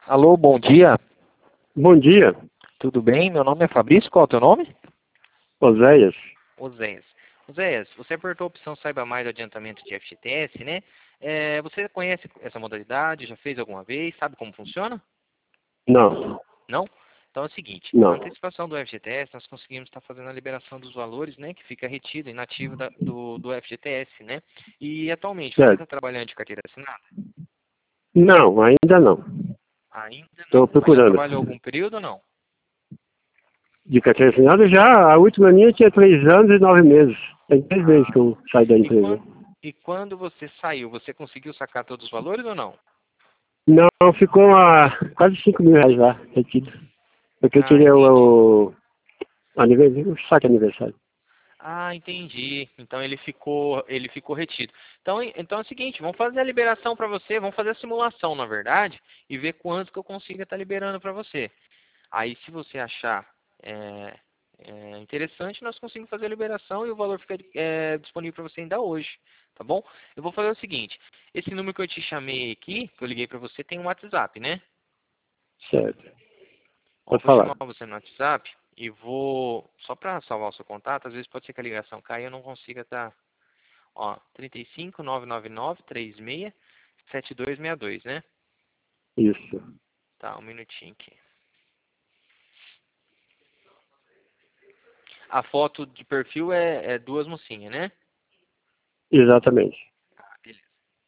Alô, bom dia. Bom dia, Tudo bem? Meu nome é Fabrício. Qual é o teu nome? Oséias. Oséias. Oséias, você apertou a opção Saiba Mais do adiantamento de FGTS, né? Você conhece essa modalidade? Já fez alguma vez? Sabe como funciona? Não, Não? Então é o seguinte, a não. antecipação do FGTS, nós conseguimos estar fazendo a liberação dos valores, né? Que fica retido, inativo do FGTS, né? E atualmente, você está Certo. trabalhando de carteira assinada? Não, ainda não. Ainda Estou não. Mas já procurando. trabalhou algum período ou não? De carteira assinada já, a última minha tinha 3 anos e 9 meses. Tem 3 meses Ah, que eu saí da e empresa. quando, e quando você saiu, você conseguiu sacar todos os valores ou não? Não, ficou a quase R$ 5.000 lá, retido. Porque eu Ah, tirei entendi. o saque aniversário. Ah, entendi. Então ele ficou retido. Então é o seguinte, vamos fazer a liberação para você, vamos fazer a simulação, na verdade, e ver quanto que eu consigo estar liberando para você. Aí, se você achar é, interessante, nós conseguimos fazer a liberação e o valor fica disponível para você ainda hoje, tá bom? Eu vou fazer o seguinte, esse número que eu te chamei aqui, que eu liguei para você, tem um WhatsApp, né? Certo. Ó, Pode vou chamar falar. você no WhatsApp e vou, só para salvar o seu contato, às vezes pode ser que a ligação caia e eu não consiga estar. Ó, 35 999 36 7262, né? Isso. Tá, um minutinho aqui. A foto de perfil é duas mocinhas, né? Exatamente. Ah, beleza.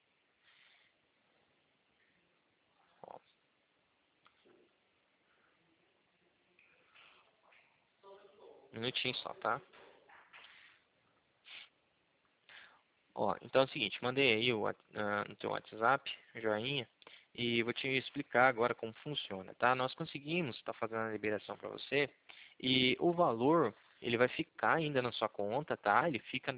Ó, um minutinho só, tá? Ó, então é o seguinte, mandei aí no teu WhatsApp, joinha, e vou te explicar agora como funciona, tá? Nós conseguimos estar fazendo a liberação para você e o valor, ele vai ficar ainda na sua conta, tá? Ele fica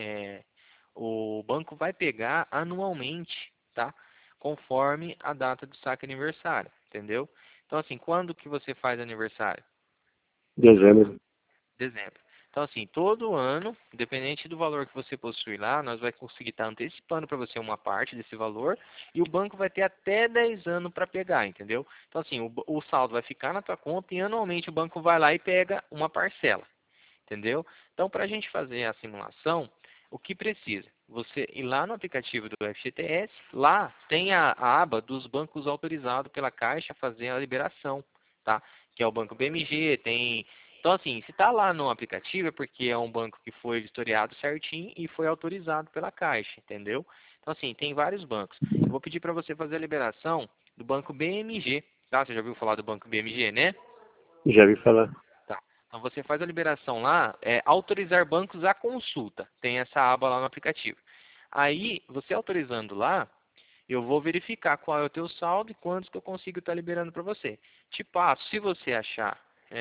o banco vai pegar anualmente, tá? Conforme a data do saque aniversário, entendeu? Então assim, quando que você faz aniversário? Dezembro. Dezembro. Então, assim, todo ano, independente do valor que você possui lá, nós vai conseguir estar antecipando para você uma parte desse valor e o banco vai ter até 10 anos para pegar, entendeu? Então, assim, o saldo vai ficar na tua conta e anualmente o banco vai lá e pega uma parcela, entendeu? Então, para a gente fazer a simulação, o que precisa? Você ir lá no aplicativo do FGTS, lá tem a aba dos bancos autorizados pela Caixa a fazer a liberação, tá? Que é o Banco BMG, tem. Então, assim, se está lá no aplicativo é porque é um banco que foi vistoriado certinho e foi autorizado pela Caixa, entendeu? Então, assim, tem vários bancos. Eu vou pedir para você fazer a liberação do Banco BMG, tá? Você já ouviu falar do Banco BMG, né? Já vi falar. Tá. Então você faz a liberação lá, autorizar bancos à consulta. Tem essa aba lá no aplicativo. Aí, você autorizando lá, eu vou verificar qual é o teu saldo e quantos que eu consigo estar liberando para você. Te passo, se você achar,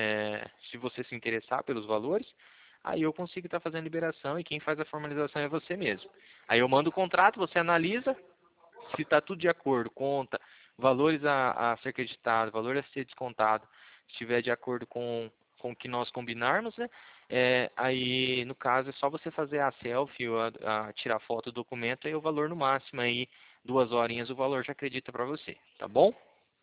se você se interessar pelos valores, aí eu consigo estar fazendo a liberação e quem faz a formalização é você mesmo. Aí eu mando o contrato, você analisa, se está tudo de acordo, conta, valores a ser creditado, valor a ser descontado, se estiver de acordo com o que nós combinarmos, né? Aí, no caso, é só você fazer a selfie, ou a tirar foto do documento, aí o valor no máximo, aí 2 horinhas o valor já acredita para você, tá bom?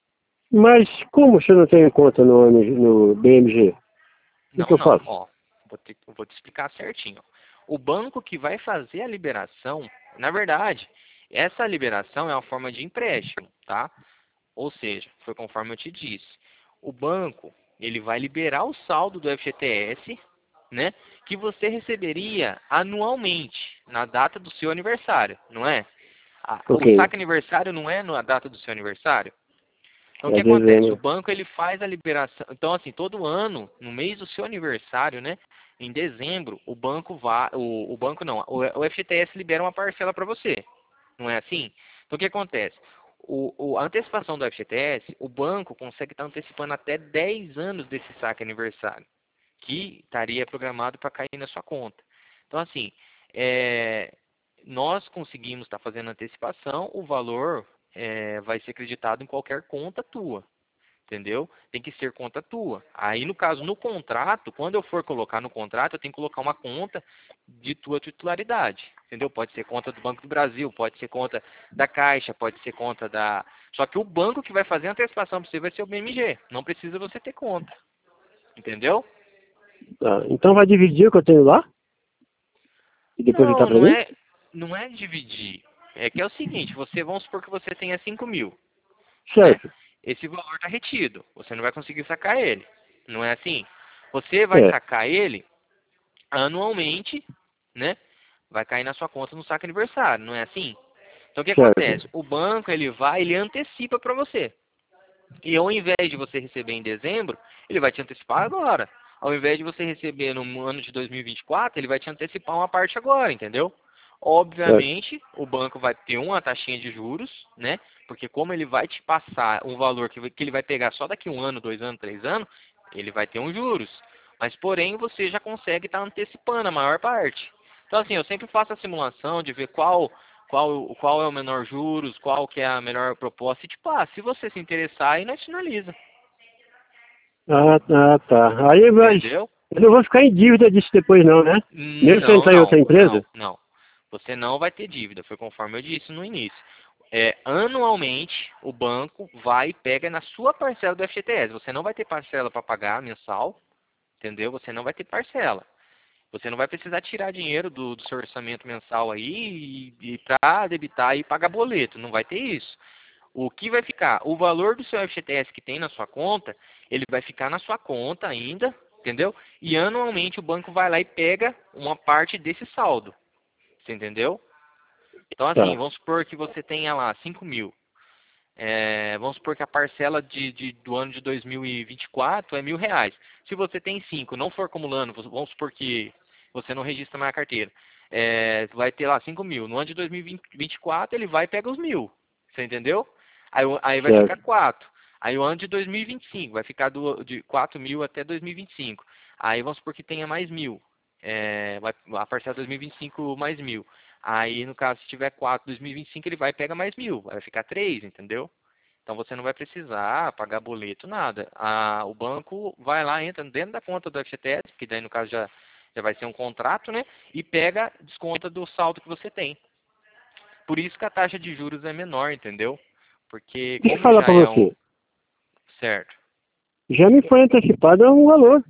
Mas como você não tem conta no BMG? O que Não, eu não, faço? ó, vou te explicar certinho. O banco que vai fazer a liberação, na verdade, essa liberação é uma forma de empréstimo, tá? Ou seja, foi conforme eu te disse. O banco, ele vai liberar o saldo do FGTS, né, que você receberia anualmente, na data do seu aniversário, não é? O Ok. saque aniversário não é na data do seu aniversário? Então, o que É acontece? O dezembro. banco, ele faz a liberação. Então, assim, todo ano, no mês do seu aniversário, né, em dezembro, o banco vai, o banco não, o FGTS libera uma parcela para você. Não é assim? Então, o que acontece? A antecipação do FGTS, o banco consegue estar antecipando até 10 anos desse saque aniversário, que estaria programado para cair na sua conta. Então, assim, é, nós conseguimos estar fazendo antecipação, o valor vai ser acreditado em qualquer conta tua. Entendeu? Tem que ser conta tua. Aí, no caso, no contrato, quando eu for colocar no contrato, eu tenho que colocar uma conta de tua titularidade. Entendeu? Pode ser conta do Banco do Brasil, pode ser conta da Caixa, pode ser conta Só que o banco que vai fazer a antecipação para você vai ser o BMG. Não precisa você ter conta. Entendeu? Tá. Então vai dividir o que eu tenho lá? E depositar Não, para mim? não é dividir. É que é o seguinte, vamos supor que você tenha 5 mil, né? Certo. Esse valor está retido. Você não vai conseguir sacar ele. Não é assim? Você vai É, sacar ele anualmente, né? Vai cair na sua conta no saque aniversário, não é assim? Então o que certo. acontece? O banco ele antecipa para você. E ao invés de você receber em dezembro, ele vai te antecipar agora. Ao invés de você receber no ano de 2024, ele vai te antecipar uma parte agora, entendeu? Certo. Obviamente, o banco vai ter uma taxinha de juros, né? Porque como ele vai te passar um valor que ele vai pegar só daqui 1 ano, 2 anos, 3 anos, ele vai ter um juros. Mas porém, você já consegue estar antecipando a maior parte. Então assim, eu sempre faço a simulação de ver qual é o menor juros, qual que é a melhor proposta. E tipo, se você se interessar, aí nós finaliza. Tá. Aí, mas Entendeu? eu não vou ficar em dívida disso depois não, né? Mesmo se eu Não, entrar em outra não, empresa? não, não. Você não vai ter dívida, foi conforme eu disse no início. Anualmente, o banco vai e pega na sua parcela do FGTS. Você não vai ter parcela para pagar mensal, entendeu? Você não vai ter parcela. Você não vai precisar tirar dinheiro do seu orçamento mensal aí e para debitar e pagar boleto. Não vai ter isso. O que vai ficar? O valor do seu FGTS que tem na sua conta, ele vai ficar na sua conta ainda, entendeu? E anualmente o banco vai lá e pega uma parte desse saldo. Você entendeu? Então assim, Tá. vamos supor que você tenha lá 5 mil. Vamos supor que a parcela do ano de 2024 é R$ 1.000. Se você tem 5, não for acumulando, vamos supor que você não registra mais a carteira. Vai ter lá 5 mil. No ano de 2024 ele vai e pega os 1.000. Você entendeu? Aí vai ficar Certo. 4. Aí o ano de 2025 vai ficar de 4 mil até 2025. Aí vamos supor que tenha mais 1.000. A parcela 2025 mais 1.000. Aí, no caso, se tiver 4 2025, ele vai e pega mais 1.000. Vai ficar 3, entendeu? Então você não vai precisar pagar boleto, nada. O banco vai lá, entra dentro da conta do FGTS, que daí no caso já vai ser um contrato, né? E pega, desconta do saldo que você tem. Por isso que a taxa de juros é menor, entendeu? Porque Deixa eu como falar já para é um... você. Certo, Já me foi antecipado um valor.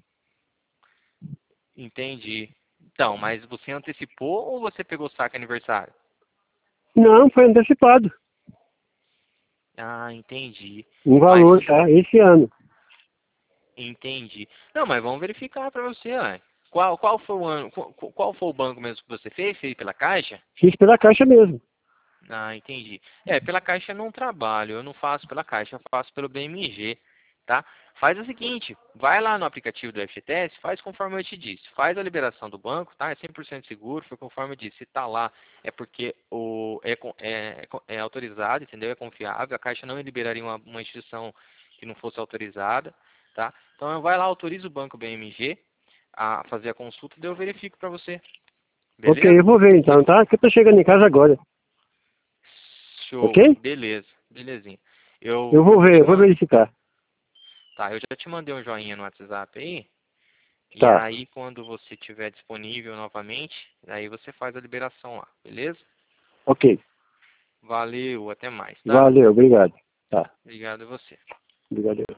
entendi. Então, mas você antecipou ou você pegou o saque aniversário? Não, foi antecipado. Ah, entendi. Um Mas valor, tá? Esse ano. entendi. Não, mas vamos verificar para você, ué. Qual foi o ano, qual foi o banco mesmo que você fez? Fez pela Caixa? Fiz pela Caixa mesmo. Ah, entendi. Pela Caixa eu não trabalho, eu não faço pela Caixa, eu faço pelo BMG, tá? Faz o seguinte, vai lá no aplicativo do FGTS, faz conforme eu te disse. Faz a liberação do banco, tá? É 100% seguro, foi conforme eu disse. Se tá lá, é porque é autorizado, entendeu? É confiável. A Caixa não liberaria uma instituição que não fosse autorizada, tá? Então vai lá, autoriza o banco BMG a fazer a consulta e daí eu verifico para você. Ok, Beleza? eu vou ver então, tá? Que eu tô chegando em casa agora. Ok? Show. Beleza. Belezinha. Eu Eu vou vou ver, te eu vou mandar. verificar. Tá, eu já te mandei um joinha no WhatsApp aí. E Tá. aí, quando você estiver disponível novamente, aí você faz a liberação lá, beleza? Ok. Valeu, até mais, tá? Valeu, obrigado. Tá. Obrigado a você. Obrigado.